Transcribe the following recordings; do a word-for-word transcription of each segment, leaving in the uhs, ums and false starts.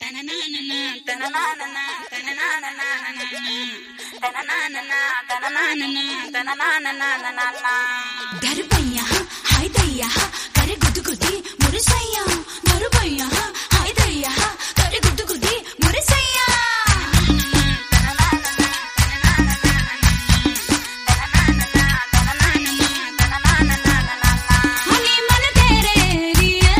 दरबैया हाय दैया करे गुदगुदी मोर सैया दरबैया हाय दैया करे गुदगुदी मोर सैया हनी मन तेरे लिए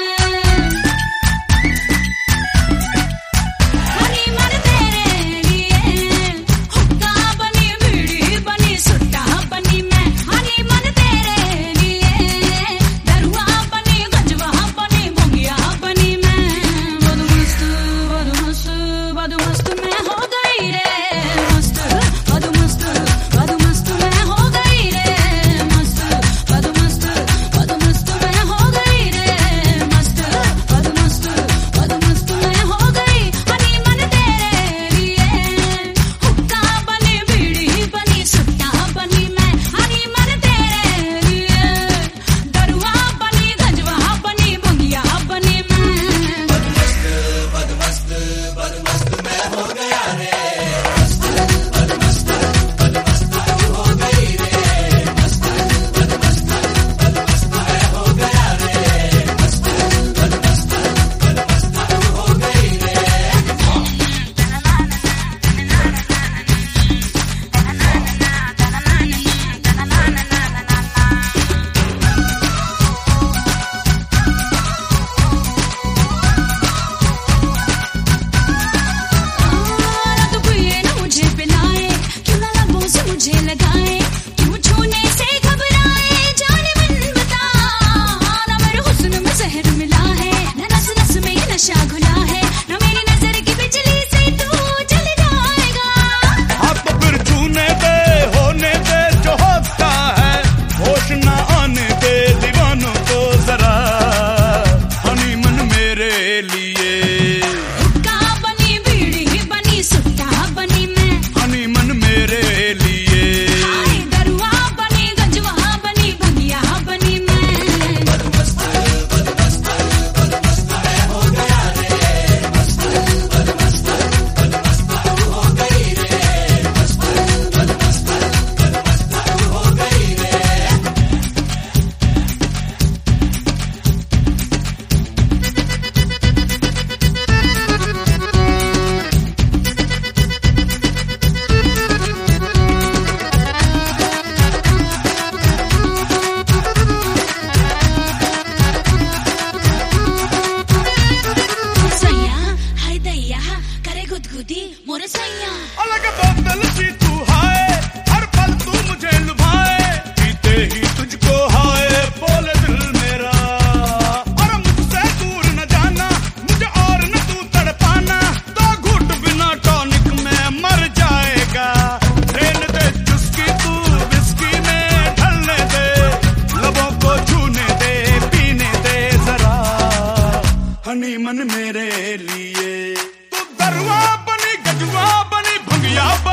हनी मन तेरे लिए हुक्का बनी बीड़ी बनी सुट्टा बनी मैं हनी मन तेरे लिए दरुआ बनी गजवा बनी भंगिया बनी मैं बदु मस्त बदु मस्त बदु मस्त मैं हो गई रे मस्त बदु मस्त बदु मस्त मैं हो गई रे मस्त बदु मस्त बदु मस्त मैं हो गई रे मस्त बदु मस्त बदु मस्त मैं हो गई हनी मन तेरे लिए हुक्का बनी बीड़ी बनी सुट्टा बनी मैं हनी मन तेरे लिए दरुआ बनी गजवा बनी भंगिया बनी मैं तो कोई ना मुझे पिलाए क्यों ना लबों से मुझे लगाए क्यों छूने से घबराए जाने मन बता ना मेरे हुस्न में जहर मिला है ना नस नस में ये नशा घुला है ना मेरी नजर की बिजली से तू जल जाएगा आप फिर छूने दे होने दे जो होता है होश ना आने दे दीवानों को जरा हनी मन मेरे लिए हुक्का बनी बीड़ी बनी सुट्टा बनी मैं हनी मन मेरे लिए हाय दरुआ बनी गजवा बनी भंगिया बनी मैं सैया हाय दैया करे गुदगुदी मोर सैया अलग बोतल सी तू हाय हर पल तू मुझे लुभाए पीते ही तुझको हाय बोले दिल मेरा और मुझसे दूर न जाना मुझे और न तू तड़पाना दो घूट बिना टॉनिक में मर जाएगा रेल दे चुस्की तू विस्की में ढलने दे लबों को छूने दे पीने दे जरा हनी मन मेरे लिए तू दरुआ बनी गजवा बनी भंगिया बनी